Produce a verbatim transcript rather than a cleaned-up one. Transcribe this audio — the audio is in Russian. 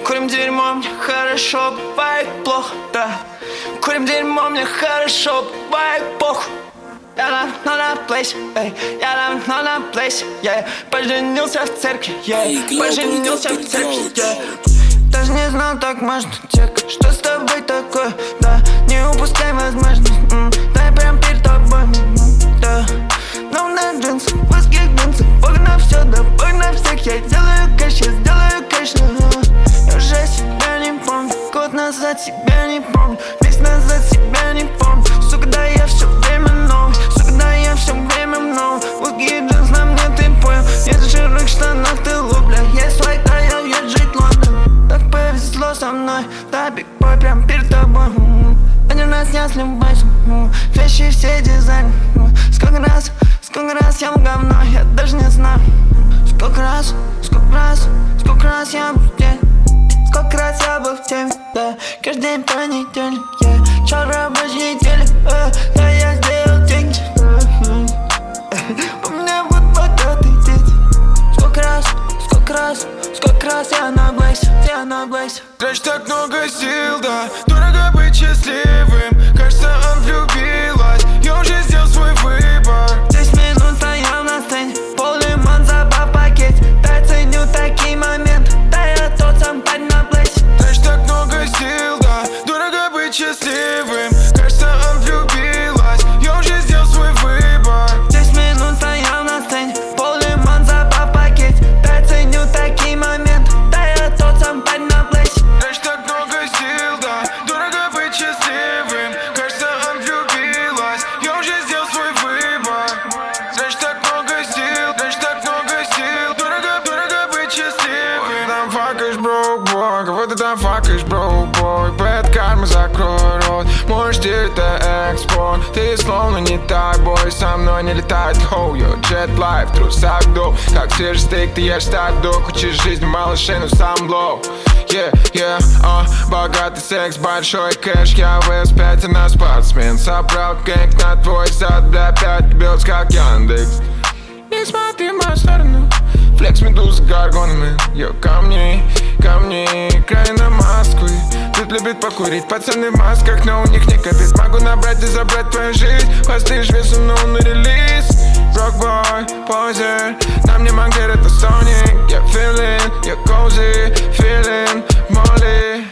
Курим дерьмо, мне хорошо, бывает плохо, да. Курим дерьмо, мне хорошо, бывает похуй. Я давно на плейсе, эй, я давно на плейсе, yeah. Поженился в церкви, yeah. Поженился в церкви, yeah. Даже не знал, так можно, тек. Что с тобой такое, да. Не упускай возможность, м-м. Дай прям перед тобой, м-м, да. Ну на джинсы, плоских джинсах. Бог на все, да, Бог на всех. Я делаю кэш, я сделаю кэш, я уже себя не помню. Год назад себя не помню. Месяц назад себя не помню. Сука, да я все время новый. Сука, да я все время новый. Узкие джинсы на мне, ты понял. Нет жирных штанах, ты лупля. Есть свой таял, я жить Лондон. Так повезло со мной, да, биг бой прям перед тобой. Один раз я сливаюсь, вещи все дизайн. Сколько раз, сколько раз я в говно, я даже не знаю. Сколько раз, сколько раз, сколько раз я был в теме. Сколько раз я был в теме, да. Каждый день понедельник, yeah. Чё рабочей недели, э, да я сделал деньги, по мне вот богатый дети. Сколько раз, сколько раз, сколько раз я на блейсе, я на блейсе. Трачу так много сил, да, дорого быть счастливым. Кажется, он влюбилась, я уже сделал свой выбор. Десять минут стоял на сцене, пол-лимон забав пакет. Да, ценю такие моменты, да я тот сам парень на плейсе. Трачу так много сил, да, дорого быть счастливым. Кажется, он влюбилась, я уже сделал свой выбор. Десять минут стоял на сцене, пол-лимон забав пакет. Да, ценю такие моменты, да я тот сам парень на плейсе. Трачу так много сил, да, дорого быть счастливым. Кажется, он влюбилась, я уже сделал свой выбор. Трачу так много сил, трачу так много сил. Дорого, дорого быть счастливым. Там факаешь, бро, бой, кого ты там факаешь, бро, бой. Бэд карма, закрой рот, можешь это экспорт. Ты словно не так, бой, со мной не летает хоу, йо. Джет лайф, трусах до, как свежий стейк, ты ешь так до. Хочешь жизнь, малышей, но сам блоу. Yeah, yeah, uh, богатый секс, большой кэш. Я вес пять на спортсмен. Собрал гэнг на твой зад, бля, пять бьёт, как Яндекс. Не смотри в мою сторону. Флекс, медуза, гаргонами. Йо, ко мне, ко мне, краина Москвы. Тут любит покурить пацаны в масках, но у них не копит. Могу набрать и забрать твою жизнь. Хвостыш весом, но на релиз. Рокбой, позер, на мне мангер, это Соник. Я feeling, я cozy, feeling, Молли.